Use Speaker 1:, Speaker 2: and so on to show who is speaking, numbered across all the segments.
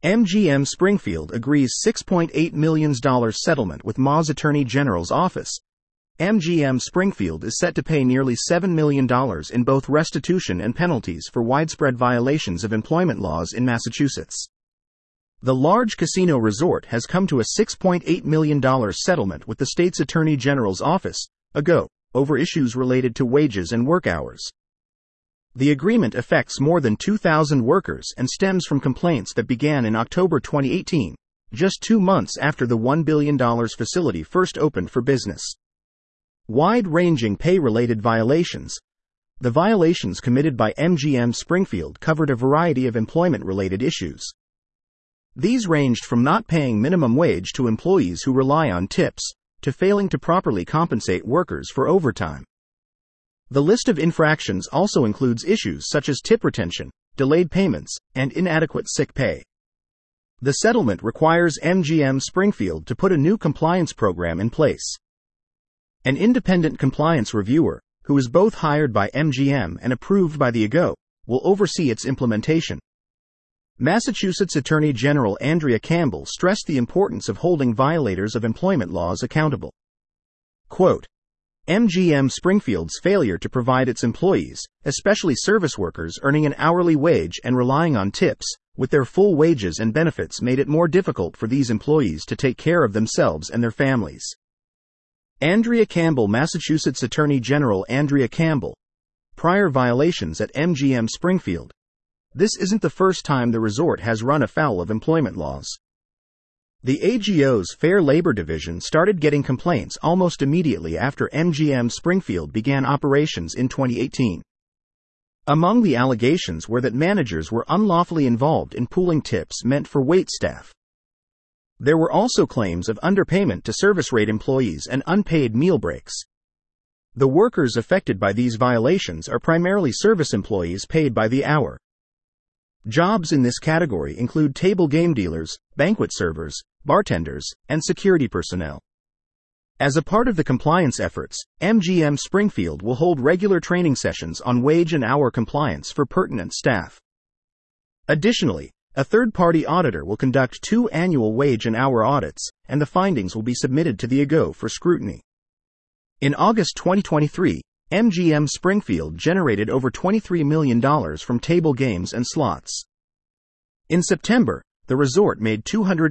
Speaker 1: MGM Springfield agrees $6.8 million settlement with Ma's Attorney General's office. MGM Springfield is set to pay nearly $7 million in both restitution and penalties for widespread violations of employment laws in Massachusetts. The large casino resort has come to a $6.8 million settlement with the state's Attorney General's office, AGO, over issues related to wages and work hours. The agreement affects more than 2,000 workers and stems from complaints that began in October 2018, just 2 months after the $1 billion facility first opened for business. Wide-ranging pay-related violations. The violations committed by MGM Springfield covered a variety of employment-related issues. These ranged from not paying minimum wage to employees who rely on tips, to failing to properly compensate workers for overtime. The list of infractions also includes issues such as tip retention, delayed payments, and inadequate sick pay. The settlement requires MGM Springfield to put a new compliance program in place. An independent compliance reviewer, who is both hired by MGM and approved by the AGO, will oversee its implementation. Massachusetts Attorney General Andrea Campbell stressed the importance of holding violators of employment laws accountable. Quote, MGM Springfield's failure to provide its employees, especially service workers earning an hourly wage and relying on tips, with their full wages and benefits made it more difficult for these employees to take care of themselves and their families. Andrea Campbell, Massachusetts Attorney General Andrea Campbell. Prior violations at MGM Springfield. This isn't the first time the resort has run afoul of employment laws. The AGO's Fair Labor Division started getting complaints almost immediately after MGM Springfield began operations in 2018. Among the allegations were that managers were unlawfully involved in pooling tips meant for waitstaff. There were also claims of underpayment to service rate employees and unpaid meal breaks. The workers affected by these violations are primarily service employees paid by the hour. Jobs in this category include table game dealers, banquet servers, bartenders, and security personnel. As a part of the compliance efforts, MGM Springfield will hold regular training sessions on wage and hour compliance for pertinent staff. Additionally, a third-party auditor will conduct 2 annual wage and hour audits, and the findings will be submitted to the AGO for scrutiny. In August 2023, MGM Springfield generated over $23 million from table games and slots. In September, the resort made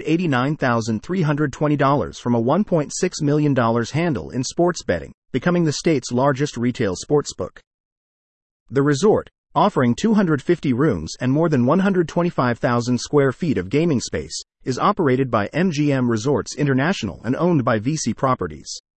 Speaker 1: $289,320 from a $1.6 million handle in sports betting, becoming the state's largest retail sportsbook. The resort, offering 250 rooms and more than 125,000 square feet of gaming space, is operated by MGM Resorts International and owned by VC Properties.